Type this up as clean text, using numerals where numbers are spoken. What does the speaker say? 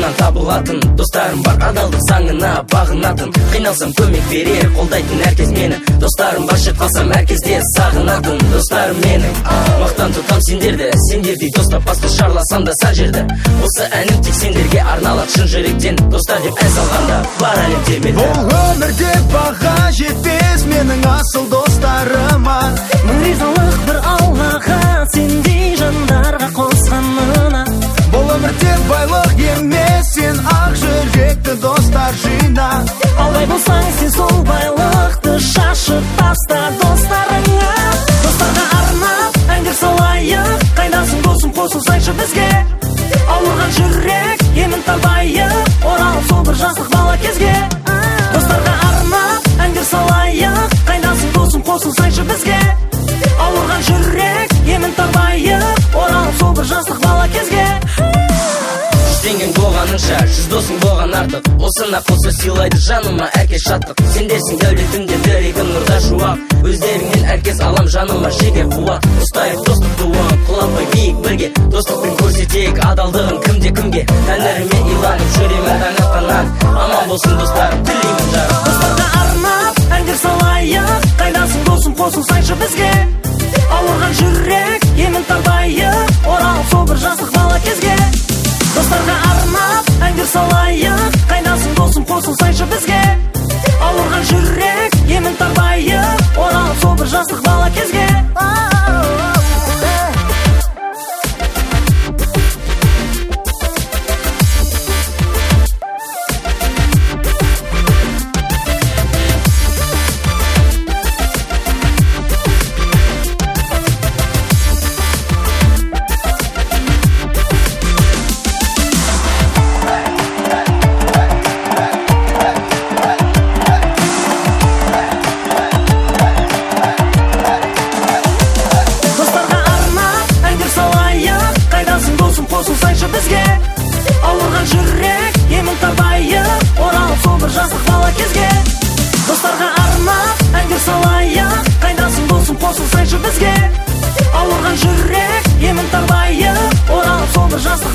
қолдан табылатын, достарым бар адалдық заңына бағынатын. Қиналсам көмек берер, қолдайтын әркез мені. Достарым бас қалсам әркезде сағынатын. Достарым менің, мақтан тұтам сендерді достап басқа шарласам да сәл жерді. Осы әнім тек сендерге арналады шын жүректен. Достар деп ән салғанда бар әлем тербеді. Бұл өмірде баға жетпес менің асыл достарыма. Мың ризалық бір Аллаға, сендей жандарға қосқанына. Бұл өмірде байлық емес, сен ақ жүректі достар жина. Алдай болсаң сен сол байлықты шашып таста достарыңа. Достарға арнап әндер салайық, қайдасың досым қосылсайшы бізге. Ауырған жүрек емін табайық, оралып сол бір жастық бала кезге. Достарға арнап әндер салайық, қайдасың досым қосылсайшы бізге. Ауырған жүрек емін табайық, оралып сол бір жастық бала кезге. Теңгең болғаныңша, 100 досың болған артық. Осына қоса сыйлайды жаныма әркез шаттық. Сендерсің дәулетімде дірегім нұрда шуақ. Өздеріңнен әркез алам жаныма жігер қуат. Ұстайық достық туын, құлаппай биік бірге. Достықпен көрсетейік адалдығын кімде-кімге. Тәңіріме иланып жүремін таң атқаннан. Аман болсын достарым, тілеймін жарық. Достарға арнап әндер салайық, қайдасың досым қосылсайшы бізге. Ауырған жүрек емін табайық, оралып сол бір жастық бала кезге. Достарға арнап әндер салайық, қайдасың досым қосылсайшы бізге. Ауырған жүрек емін табайық, оралып сол бір жастық бала кезге. Қосылсайшы бізге. Ауырған жүрек емін табайық, оралып сол бір жастық бала кезге. Достарға арнап әндер салайық, қайдасың досым қосылсайшы бізге. Ауырған жүрек емін табайық, оралып сол бір жастық